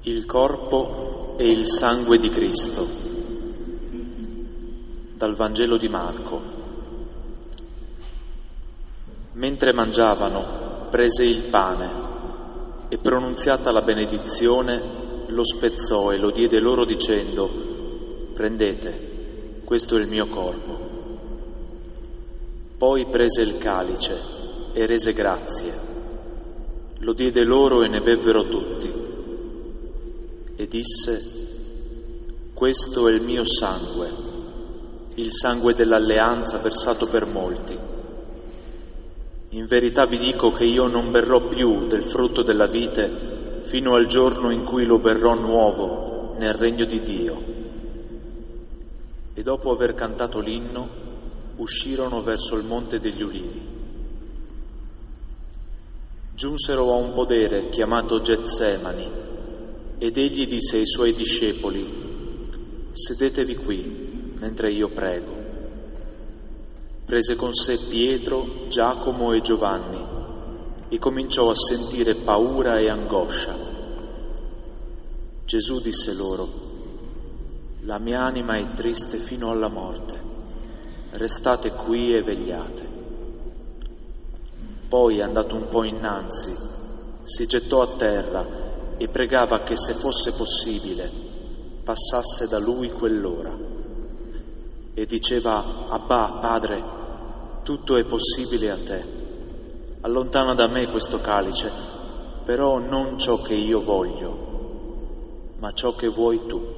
Il corpo e il sangue di Cristo. Dal Vangelo di Marco. Mentre mangiavano, prese il pane e, pronunziata la benedizione, lo spezzò e lo diede loro dicendo: «Prendete, questo è il mio corpo». Poi prese il calice e rese grazie, lo diede loro e ne bevvero tutti. E disse: «Questo è il mio sangue, il sangue dell'alleanza versato per molti. In verità vi dico che io non berrò più del frutto della vite fino al giorno in cui lo berrò nuovo nel regno di Dio». E dopo aver cantato l'inno, uscirono verso il Monte degli Ulivi. Giunsero a un podere chiamato Getsemani, ed egli disse ai suoi discepoli: «Sedetevi qui, mentre io prego». Prese con sé Pietro, Giacomo e Giovanni e cominciò a sentire paura e angoscia. Gesù disse loro: «La mia anima è triste fino alla morte, restate qui e vegliate». Poi, andato un po' innanzi, si gettò a terra e pregava che, se fosse possibile, passasse da lui quell'ora. E diceva: «Abbà, Padre, tutto è possibile a te. Allontana da me questo calice, però non ciò che io voglio, ma ciò che vuoi tu».